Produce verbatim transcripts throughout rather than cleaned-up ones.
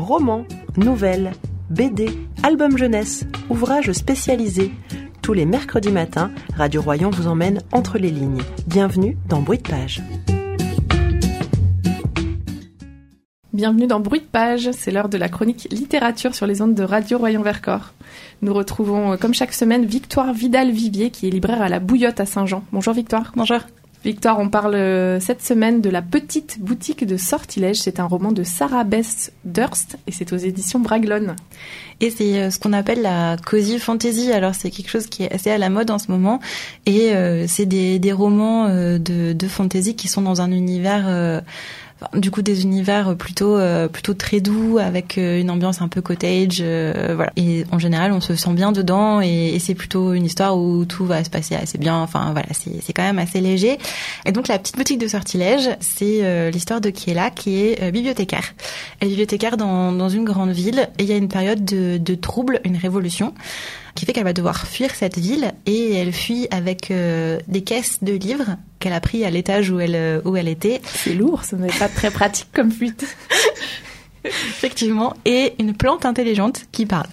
Romans, nouvelles, B D, albums jeunesse, ouvrages spécialisés. Tous les mercredis matins, Radio Royan vous emmène entre les lignes. Bienvenue dans Bruit de Page. Bienvenue dans Bruit de Page, c'est l'heure de la chronique littérature sur les ondes de Radio Royan-Vercors. Nous retrouvons, comme chaque semaine, Victoire Vidal-Vivier, qui est libraire à la Bouillotte à Saint-Jean. Bonjour Victoire. Bonjour. Victoire, on parle cette semaine de La Petite Boutique de Sortilèges. C'est un roman de Sarah Bess Durst et c'est aux éditions Bragelonne. Et c'est ce qu'on appelle la cozy fantasy. Alors c'est quelque chose qui est assez à la mode en ce moment. Et euh, c'est des, des romans euh, de, de fantasy qui sont dans un univers... Euh, du coup des univers plutôt euh, plutôt très doux avec euh, une ambiance un peu cottage euh, voilà, et en général on se sent bien dedans et, et c'est plutôt une histoire où tout va se passer assez bien, enfin voilà, c'est c'est quand même assez léger. Et donc La Petite Boutique de Sortilèges, c'est euh, l'histoire de Kiela qui est euh, bibliothécaire. Elle est bibliothécaire dans dans une grande ville et il y a une période de de trouble, une révolution qui fait qu'elle va devoir fuir cette ville et elle fuit avec euh, des caisses de livres qu'elle a pris à l'étage où elle où elle était. C'est lourd, ça n'est pas très pratique comme fuite. Effectivement, et une plante intelligente qui parle.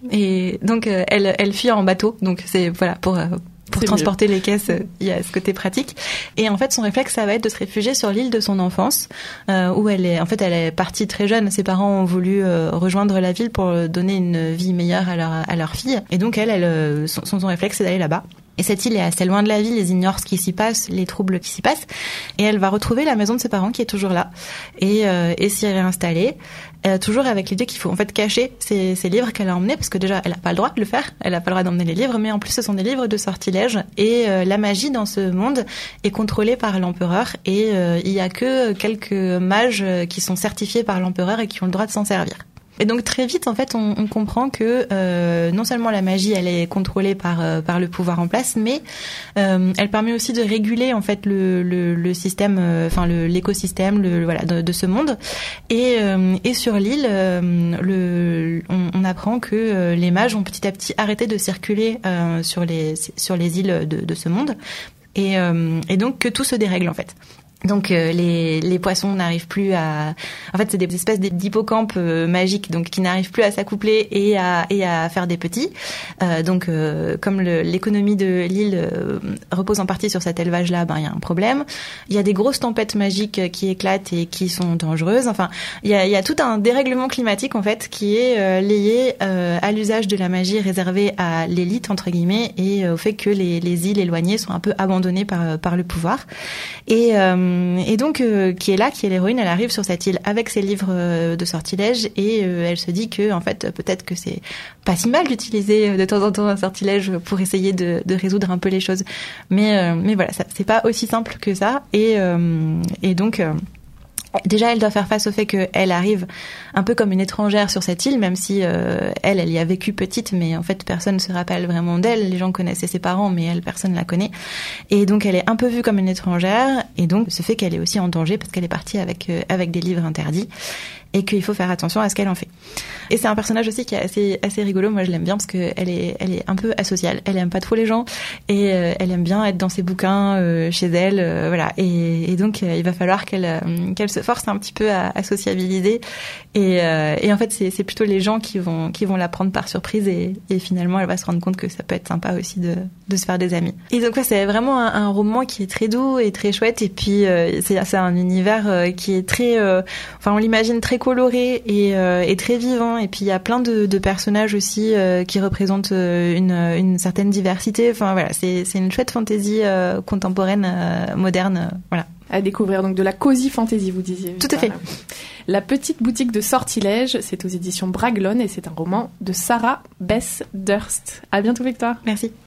Et donc euh, elle elle fuit en bateau, donc c'est voilà pour euh, pour c'est transporter mieux. Les caisses, il euh, y a ce côté pratique. Et en fait, son réflexe, ça va être de se réfugier sur l'île de son enfance, euh, où elle est, en fait, elle est partie très jeune. Ses parents ont voulu euh, rejoindre la ville pour donner une vie meilleure à leur à leur fille. Et donc elle, elle, son, son réflexe, c'est d'aller là-bas. Et cette île est assez loin de la ville, ils ignorent ce qui s'y passe, les troubles qui s'y passent. Et elle va retrouver la maison de ses parents qui est toujours là et, euh, et s'y réinstaller. Euh, toujours avec l'idée qu'il faut en fait cacher ces, ces livres qu'elle a emmenés, parce que déjà elle n'a pas le droit de le faire, elle n'a pas le droit d'emmener les livres, mais en plus ce sont des livres de sortilèges et euh, la magie dans ce monde est contrôlée par l'empereur et euh, il y a que quelques mages qui sont certifiés par l'empereur et qui ont le droit de s'en servir. Et donc très vite, en fait, on, on comprend que euh, non seulement la magie, elle est contrôlée par euh, par le pouvoir en place, mais euh, elle permet aussi de réguler en fait le le, le système, enfin euh, le l'écosystème, le voilà de, de ce monde. Et euh, et sur l'île, euh, le on, on apprend que euh, les mages ont petit à petit arrêté de circuler euh, sur les sur les îles de, de ce monde, et euh, et donc que tout se dérègle en fait. Donc euh, les les poissons n'arrivent plus à, en fait c'est des espèces d'hippocampes euh, magiques donc qui n'arrivent plus à s'accoupler et à et à faire des petits. Euh, donc euh, comme le, l'économie de l'île euh, repose en partie sur cet élevage là, ben il y a un problème. Il y a des grosses tempêtes magiques qui éclatent et qui sont dangereuses. Enfin il y a il y a tout un dérèglement climatique en fait qui est euh, lié euh, à l'usage de la magie réservée à l'élite entre guillemets et euh, au fait que les les îles éloignées sont un peu abandonnées par par le pouvoir. Et euh, Et donc, euh, qui est là, qui est l'héroïne, elle arrive sur cette île avec ses livres euh, de sortilèges et euh, elle se dit que, en fait, peut-être que c'est pas si mal d'utiliser de temps en temps un sortilège pour essayer de, de résoudre un peu les choses. Mais, euh, mais voilà, ça, c'est pas aussi simple que ça. Et, euh, et donc. Euh, Déjà, elle doit faire face au fait qu'elle arrive un peu comme une étrangère sur cette île, même si euh, elle, elle y a vécu petite, mais en fait, personne ne se rappelle vraiment d'elle. Les gens connaissaient ses parents, mais elle, personne ne la connaît. Et donc, elle est un peu vue comme une étrangère, et donc, ce fait qu'elle est aussi en danger parce qu'elle est partie avec euh, avec des livres interdits et qu'il faut faire attention à ce qu'elle en fait. Et c'est un personnage aussi qui est assez assez rigolo. Moi, je l'aime bien parce que elle est elle est un peu asociale. Elle aime pas trop les gens et euh, elle aime bien être dans ses bouquins euh, chez elle, euh, voilà. Et, et donc, euh, il va falloir qu'elle euh, qu'elle se force un petit peu à, à sociabiliser. Et, euh, et en fait, c'est c'est plutôt les gens qui vont qui vont la prendre par surprise et, et finalement, elle va se rendre compte que ça peut être sympa aussi de de se faire des amis. Et donc, ouais, c'est vraiment un, un roman qui est très doux et très chouette. Et puis, euh, c'est c'est un univers euh, qui est très, euh, enfin, on l'imagine très coloré et, euh, et très vivant. Et puis il y a plein de, de personnages aussi euh, qui représentent euh, une, une certaine diversité. Enfin voilà, c'est, c'est une chouette fantaisie euh, contemporaine, euh, moderne, euh, voilà. À découvrir, donc de la cozy fantasy, vous disiez. Tout à fait. La Petite Boutique de Sortilèges, c'est aux éditions Bragelonne et c'est un roman de Sarah Bess Durst. À bientôt Victoire. Merci.